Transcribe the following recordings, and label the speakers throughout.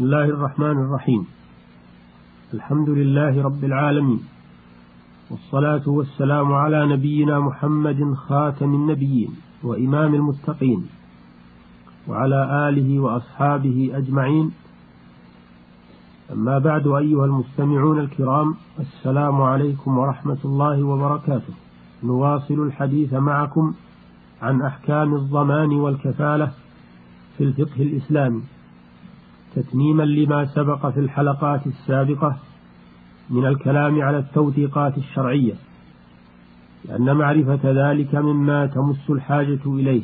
Speaker 1: بسم الله الرحمن الرحيم. الحمد لله رب العالمين، والصلاة والسلام على نبينا محمد خاتم النبيين وإمام المتقين، وعلى آله وأصحابه أجمعين. أما بعد، أيها المستمعون الكرام، السلام عليكم ورحمة الله وبركاته. نواصل الحديث معكم عن أحكام الضمان والكفالة في الفقه الإسلامي، تتميما لما سبق في الحلقات السابقة من الكلام على التوثيقات الشرعية، لأن معرفة ذلك مما تمس الحاجة إليه،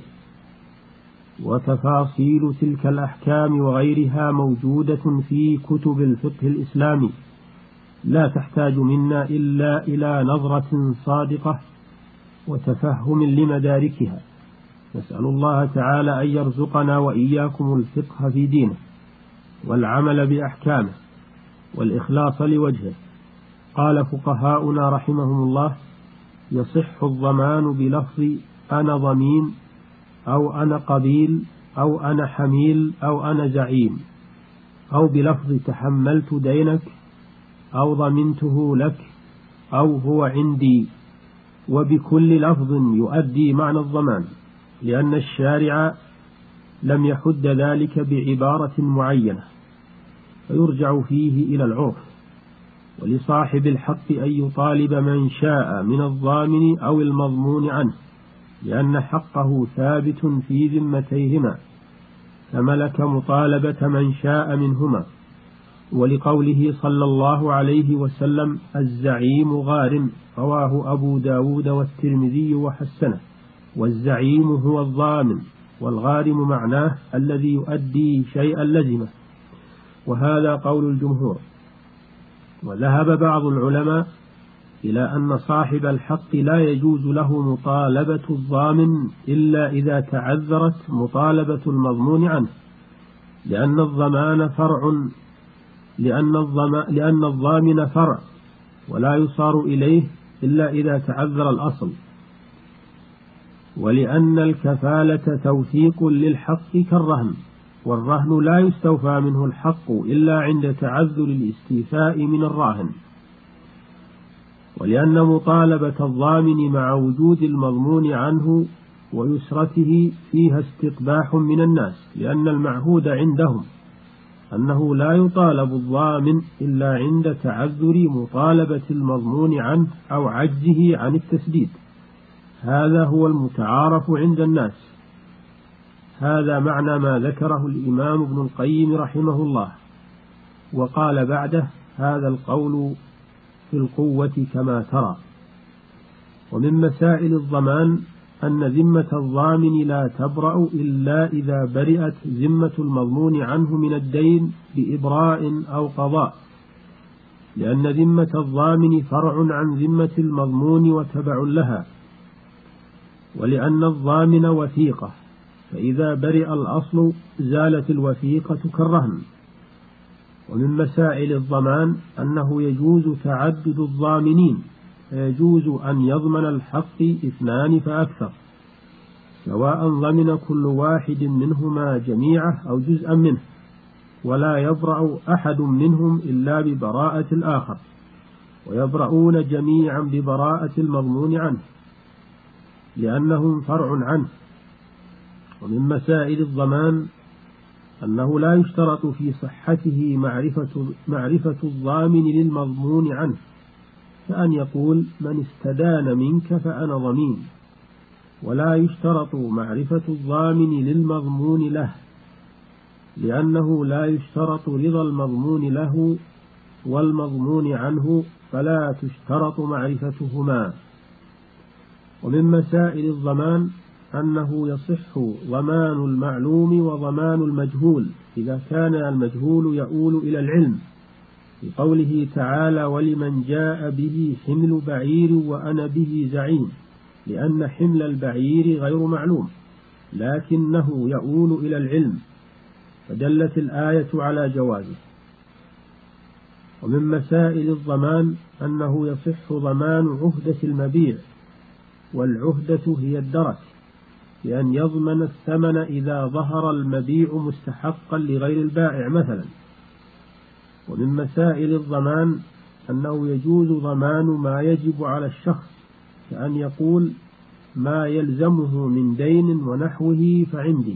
Speaker 1: وتفاصيل تلك الأحكام وغيرها موجودة في كتب الفقه الإسلامي، لا تحتاج منا إلا إلى نظرة صادقة وتفهم لمداركها. نسأل الله تعالى أن يرزقنا وإياكم الفقه في دينه والعمل بأحكامه والإخلاص لوجهه. قال فقهاؤنا رحمهم الله: يصح الضمان بلفظ أنا ضمين، أو أنا قبيل، أو أنا حميل، أو أنا زعيم، أو بلفظ تحملت دينك، أو ضمنته لك، أو هو عندي، وبكل لفظ يؤدي معنى الضمان، لأن الشارع لم يحد ذلك بعبارة معينة، فيرجع فيه إلى العرف. ولصاحب الحق أن يطالب من شاء من الضامن أو المضمون عنه، لأن حقه ثابت في ذمتيهما، فملك مطالبة من شاء منهما. ولقوله صلى الله عليه وسلم: الزعيم غارم، رواه أبو داود والترمذي وحسنه. والزعيم هو الضامن، والغارم معناه الذي يؤدي شيئا لزمه، وهذا قول الجمهور. وذهب بعض العلماء إلى أن صاحب الحق لا يجوز له مطالبة الضامن إلا إذا تعذرت مطالبة المضمون عنه، لأن الضمان فرع، لأن الضامن فرع ولا يصار إليه إلا إذا تعذر الأصل، ولأن الكفالة توثيق للحق كالرهن، والرهن لا يستوفى منه الحق إلا عند تعذر الاستيفاء من الراهن. ولأن مطالبة الضامن مع وجود المضمون عنه ويسرته فيها استقباح من الناس، لأن المعهود عندهم أنه لا يطالب الضامن إلا عند تعذر مطالبة المضمون عنه أو عجزه عن التسديد. هذا هو المتعارف عند الناس. هذا معنى ما ذكره الإمام ابن القيم رحمه الله. وقال بعده: هذا القول في القوة كما ترى. ومن مسائل الضمان أن ذمة الضامن لا تبرأ إلا إذا برئت ذمة المضمون عنه من الدين بإبراء أو قضاء، لأن ذمة الضامن فرع عن ذمة المضمون وتبع لها، ولأن الضامن وثيقة، فإذا برئ الأصل زالت الوثيقة كالرهن. ومن مسائل الضمان أنه يجوز تعدد الضامنين، فيجوز أن يضمن الحق 2 فأكثر، سواء ضمن كل واحد منهما جميعه أو جزءا منه، ولا يبرأ أحد منهم إلا ببراءة الآخر، ويبرؤون جميعا ببراءة المضمون عنه، لأنهم فرع عنه. ومن مسائل الضمان أنه لا يشترط في صحته معرفة الضامن للمضمون عنه، فأن يقول: من استدان منك فأنا ضمين، ولا يشترط معرفة الضامن للمضمون له، لأنه لا يشترط رضا المضمون له والمضمون عنه، فلا تشترط معرفتهما. ومن مسائل الضمان أنه يصح ضمان المعلوم وضمان المجهول إذا كان المجهول يؤول إلى العلم، لقوله تعالى: ولمن جاء به حمل بعير وأنا به زعيم، لأن حمل البعير غير معلوم لكنه يؤول إلى العلم، فدلت الآية على جوازه. ومن مسائل الضمان أنه يصح ضمان عهدة المبيع، والعهدة هي الدرك، بأن يضمن الثمن إذا ظهر المبيع مستحقا لغير البائع مثلا، ومن مسائل الضمان أنه يجوز ضمان ما يجب على الشخص، كأن يقول ما يلزمه من دين ونحوه فعندي.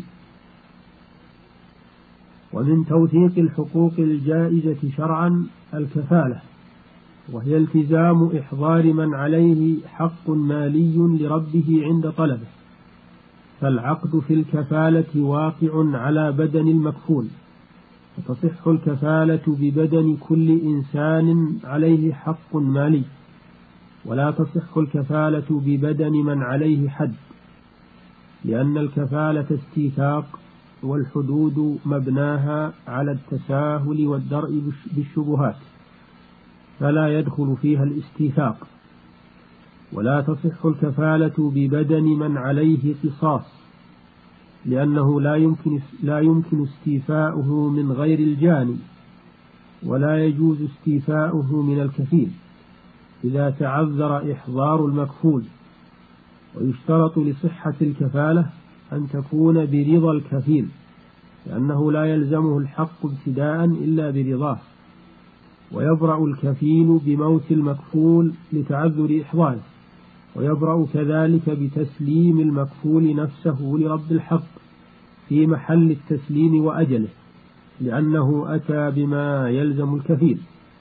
Speaker 1: ومن توثيق الحقوق الجائزة شرعا الكفالة، وهي التزام إحضار من عليه حق مالي لربه عند طلبه، فالعقد في الكفالة واقع على بدن المكفول، وتصح الكفالة ببدن كل إنسان عليه حق مالي، ولا تصح الكفالة ببدن من عليه حد، لأن الكفالة استيثاق، والحدود مبناها على التساهل والدرء بالشبهات، فلا يدخل فيها الاستيثاق. ولا تصح الكفالة ببدن من عليه قصاص، لأنه لا يمكن استيفاؤه من غير الجاني، ولا يجوز استيفاؤه من الكفيل إذا تعذر إحضار المكفول. ويشترط لصحة الكفالة أن تكون برضا الكفيل، لأنه لا يلزمه الحق ابتداء إلا برضاه، ويبرأ الكفيل بموت المكفول لتعذر إحضاره، ويبرأ كذلك بتسليم المكفول نفسه لرب الحق في محل التسليم وأجله، لأنه أتى بما يلزم الكفيل.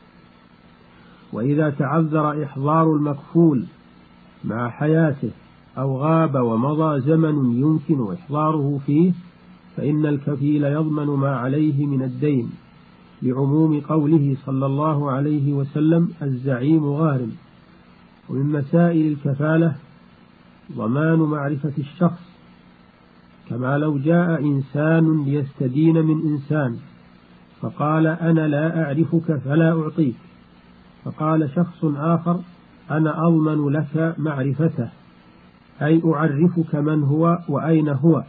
Speaker 1: وإذا تعذر إحضار المكفول مع حياته أو غاب ومضى زمن يمكن إحضاره فيه، فإن الكفيل يضمن ما عليه من الدين، لعموم قوله صلى الله عليه وسلم الزعيم غارم. ومن مسائل الكفالة ضمان معرفة الشخص، كما لو جاء إنسان ليستدين من إنسان فقال أنا لا أعرفك فلا أعطيك، فقال شخص آخر أنا أضمن لك معرفته، أي أعرفك من هو وأين هو،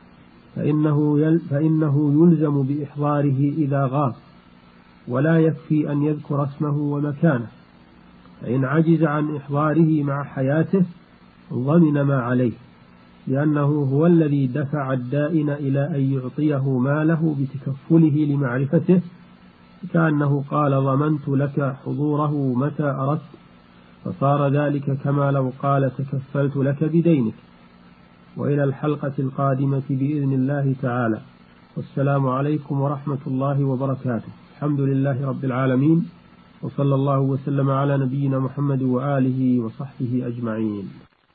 Speaker 1: فإنه يلزم بإحضاره إذا غاب، ولا يكفي أن يذكر اسمه ومكانه، فإن عجز عن إحضاره مع حياته ضمن ما عليه، لأنه هو الذي دفع الدائن إلى أن يعطيه ماله بتكفله لمعرفته، كأنه قال ضمنت لك حضوره متى أردت، فصار ذلك كما لو قال تكفلت لك بدينك. وإلى الحلقة القادمة بإذن الله تعالى، والسلام عليكم ورحمة الله وبركاته. الحمد لله رب العالمين، وصلى الله وسلم على نبينا محمد وآله وصحبه أجمعين.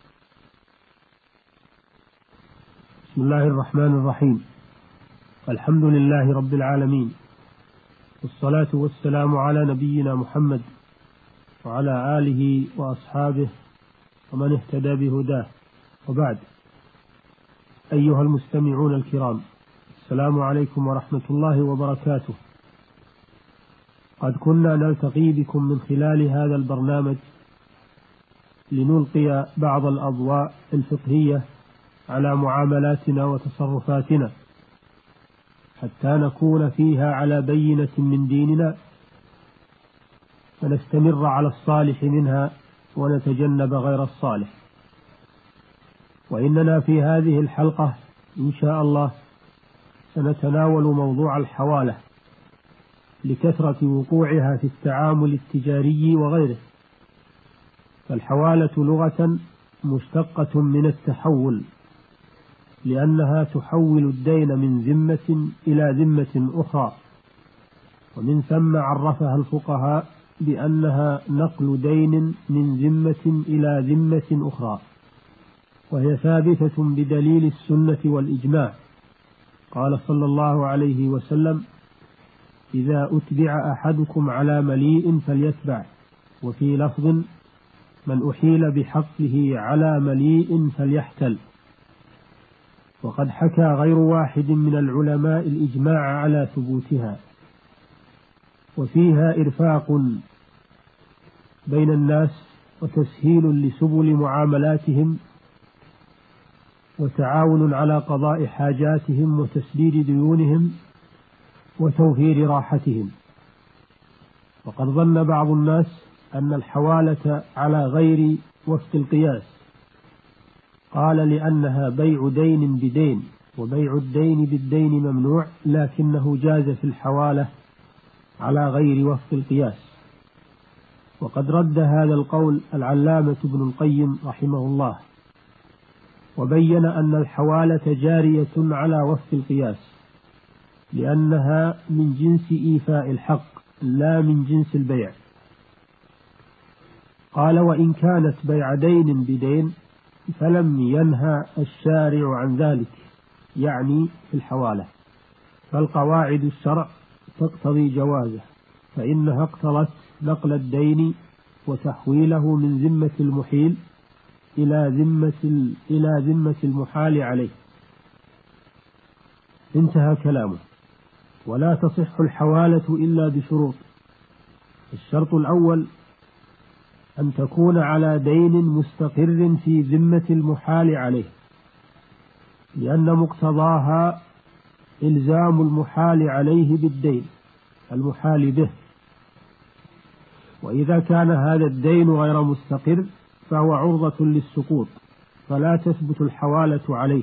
Speaker 1: بسم الله الرحمن الرحيم. الحمد لله رب العالمين، والصلاة والسلام على نبينا محمد وعلى آله وأصحابه ومن اهتدى بهداه، وبعد. أيها المستمعون الكرام، السلام عليكم ورحمة الله وبركاته. قد كنا نلتقي بكم من خلال هذا البرنامج لنلقي بعض الأضواء الفقهية على معاملاتنا وتصرفاتنا، حتى نكون فيها على بينة من ديننا، فنستمر على الصالح منها ونتجنب غير الصالح. وإننا في هذه الحلقة إن شاء الله سنتناول موضوع الحوالة، لكثرة وقوعها في التعامل التجاري وغيره. فالحوالة لغة مشتقة من التحول، لأنها تحول الدين من ذمة إلى ذمة أخرى، ومن ثم عرفها الفقهاء بأنها نقل دين من ذمة إلى ذمة أخرى، وهي ثابتة بدليل السنة والإجماع. قال صلى الله عليه وسلم إذا أتبع أحدكم على مليء فليتبع، وفي لفظ من أحيل بحقه على مليء فليحتل. وقد حكى غير واحد من العلماء الإجماع على ثبوتها، وفيها إرفاق بين الناس وتسهيل لسبل معاملاتهم، وتعاون على قضاء حاجاتهم وتسديد ديونهم وتوفير راحتهم. وقد ظن بعض الناس أن الحوالة على غير وفق القياس، قال لأنها بيع دين بدين، وبيع الدين بالدين ممنوع، لكنه جاز في الحوالة على غير وفق القياس. وقد رد هذا القول العلامة ابن القيم رحمه الله، وبين أن الحوالة جارية على وفق القياس، لأنها من جنس إيفاء الحق لا من جنس البيع. قال: وإن كانت بيع دين بدين فلم ينهى الشارع عن ذلك، يعني في الحوالة، فالقواعد الشرع تقتضي جوازه، فإنها اقتضت نقل الدين وتحويله من ذمة المحيل إلى ذمة المحال عليه. انتهى كلامه. ولا تصح الحوالة إلا بشروط. الشرط الأول أن تكون على دين مستقر في ذمة المحال عليه، لأن مقتضاها إلزام المحال عليه بالدين المحال به، وإذا كان هذا الدين غير مستقر فهو عرضة للسقوط، فلا تثبت الحوالة عليه.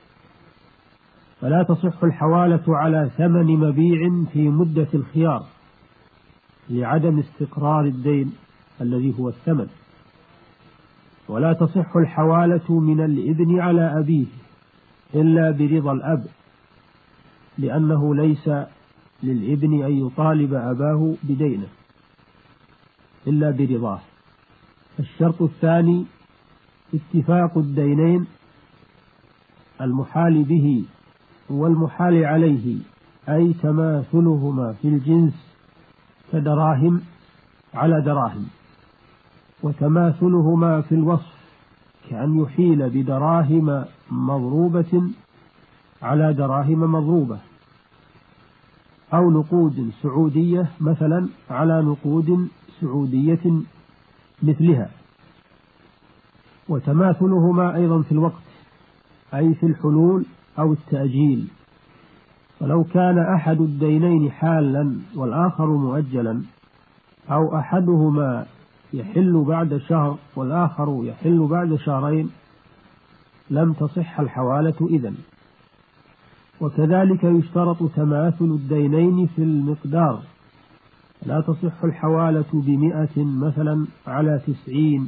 Speaker 1: فلا تصح الحوالة على ثمن مبيع في مدة الخيار لعدم استقرار الدين الذي هو الثمن. ولا تصح الحوالة من الابن على أبيه إلا برضا الأب، لأنه ليس للابن أن يطالب أباه بدينه إلا برضاه. الشرط الثاني اتفاق الدينين المحال به والمحال عليه، أي تماثلهما في الجنس كدراهم على دراهم، وتماثلهما في الوصف كأن يحيل بدراهم مضروبة على دراهم مضروبة، أو نقود سعودية مثلا على نقود سعودية مثلها. وتماثلهما أيضا في الوقت، أي في الحلول أو التأجيل، فلو كان أحد الدينين حالا والآخر مؤجلا، أو أحدهما يحل بعد شهر والآخر يحل بعد شهرين، لم تصح الحوالة إذن. وكذلك يشترط تماثل الدينين في المقدار، لا تصح الحوالة ب100 مثلا على 90،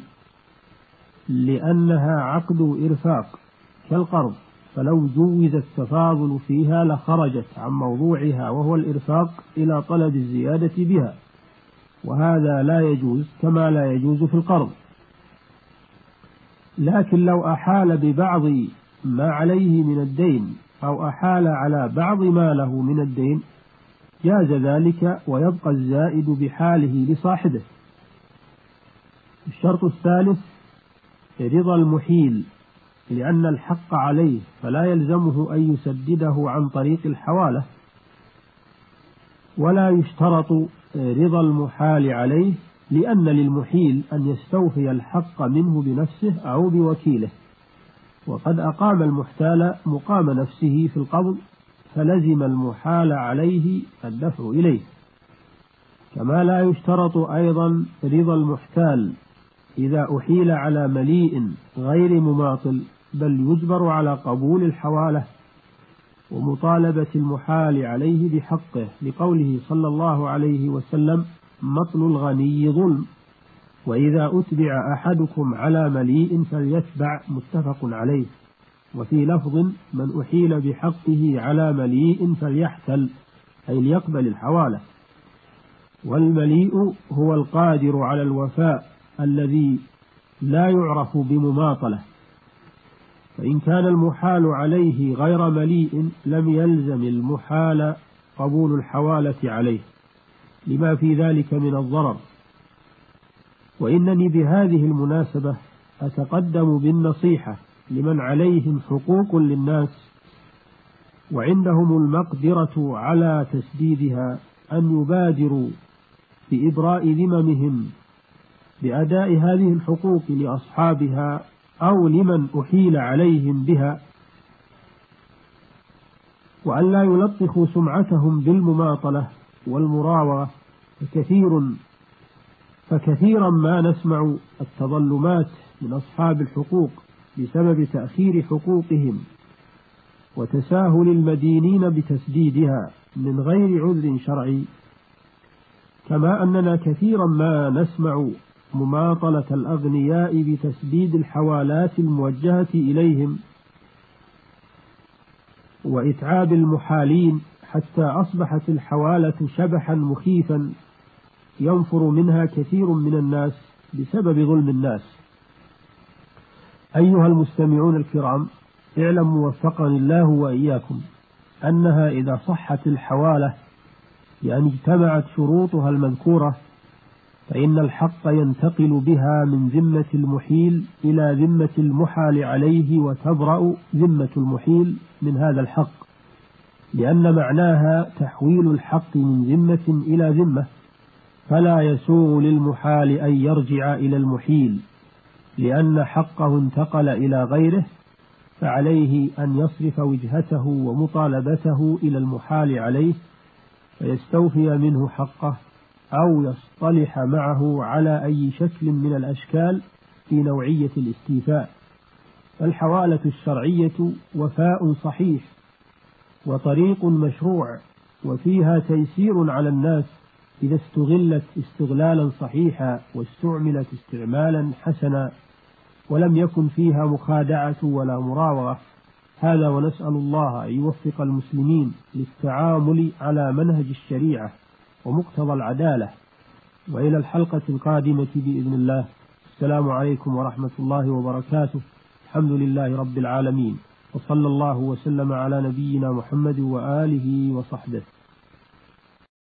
Speaker 1: لأنها عقد إرفاق كالقرض، فلو جوز التفاضل فيها لخرجت عن موضوعها وهو الإرفاق إلى طلب الزيادة بها، وهذا لا يجوز كما لا يجوز في القرض. لكن لو أحال ببعض ما عليه من الدين أو أحال على بعض ما له من الدين جاز ذلك، ويبقى الزائد بحاله لصاحبه. الشرط الثالث رضا المحيل، لأن الحق عليه فلا يلزمه أن يسدده عن طريق الحوالة. ولا يشترط رضا المحال عليه، لأن للمحيل أن يستوفي الحق منه بنفسه أو بوكيله، وقد أقام المحتال مقام نفسه في القبض، فلزم المحال عليه الدفع إليه. كما لا يشترط أيضا رضا المحتال إذا أحيل على مليء غير مماطل، بل يجبر على قبول الحوالة ومطالبة المحال عليه بحقه، لقوله صلى الله عليه وسلم: مطل الغني ظلم، وإذا أتبع أحدكم على مليء فليتبع، متفق عليه. وفي لفظ: من أحيل بحقه على مليء فليحتل، أي ليقبل الحوالة. والمليء هو القادر على الوفاء الذي لا يعرف بمماطلة، فإن كان المحال عليه غير مليء لم يلزم المحال قبول الحوالة عليه لما في ذلك من الضرر. وإنني بهذه المناسبة أتقدم بالنصيحة لمن عليهم حقوق للناس وعندهم المقدرة على تسديدها أن يبادروا بإبراء ذممهم بأداء هذه الحقوق لأصحابها أو لمن أحيل عليهم بها، وأن لا يلطخوا سمعتهم بالمماطلة والمراوغة، فكثيرا ما نسمع التظلمات من أصحاب الحقوق بسبب تأخير حقوقهم وتساهل المدينين بتسديدها من غير عذر شرعي، كما أننا كثيرا ما نسمع مماطلة الأغنياء بتسديد الحوالات الموجهة إليهم وإتعاب المحالين، حتى أصبحت الحوالة شبحا مخيفا ينفر منها كثير من الناس بسبب ظلم الناس. أيها المستمعون الكرام، اعلموا وفقني الله وإياكم أنها إذا صحت الحوالة يعني اجتمعت شروطها المذكورة، فإن الحق ينتقل بها من ذمة المحيل إلى ذمة المحال عليه، وتبرأ ذمة المحيل من هذا الحق، لأن معناها تحويل الحق من ذمة إلى ذمة، فلا يسوغ للمحال أن يرجع إلى المحيل، لأن حقه انتقل إلى غيره، فعليه أن يصرف وجهته ومطالبته إلى المحال عليه فيستوفي منه حقه، أو يصطلح معه على أي شكل من الأشكال في نوعية الاستيفاء. فالحوالة الشرعية وفاء صحيح وطريق مشروع، وفيها تيسير على الناس إذا استغلت استغلالا صحيحا واستعملت استعمالا حسنا، ولم يكن فيها مخادعة ولا مراوغة. هذا، ونسأل الله أن يوفق المسلمين للتعامل على منهج الشريعة ومقتضى العدالة. وإلى الحلقة القادمة بإذن الله. السلام عليكم ورحمة الله وبركاته. الحمد لله رب العالمين، وصلى الله وسلم على نبينا محمد وآله وصحبه.